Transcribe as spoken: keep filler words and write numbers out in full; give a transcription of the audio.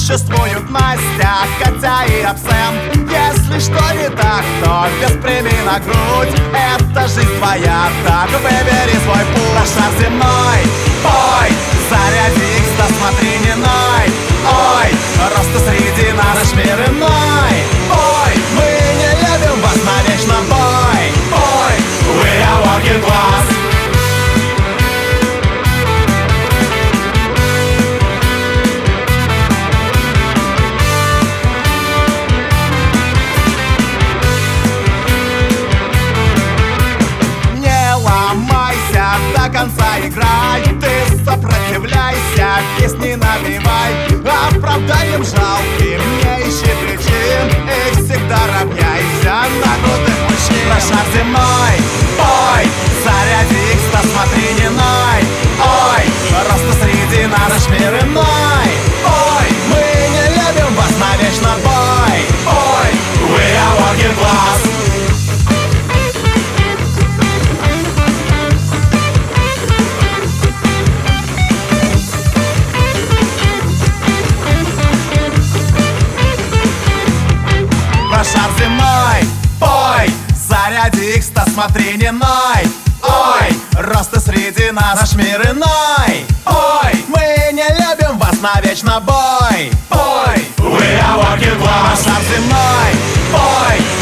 существуют Настя, Катя и абсент. Если что не так, то без премии на грудь. Это жизнь твоя, так выбери свой путь. На шар земной, ой, заряди икс, да смотри не ной. Ой, роста среди нас наш мир иной. Ой, мы не любим вас на вечном бой. Ой, we are working class. До конца играй, ты сопротивляйся, песни напевай. Оправданием жалким не ищи причин и всегда равняйся на крутых мужчин. На шар земной, ой, заряди икс, да смотри не ной. Ой, роста среди нас наш мир иной. Ой, мы не любим вас на вечном бой. Ой, we are working class. Шар земной, ой, заряди икс, да смотри не ной. Ой, роста среди нас наш мир иной. Ой, мы не любим вас на вечный бой. Ой, we are working class. Шар земной, ой,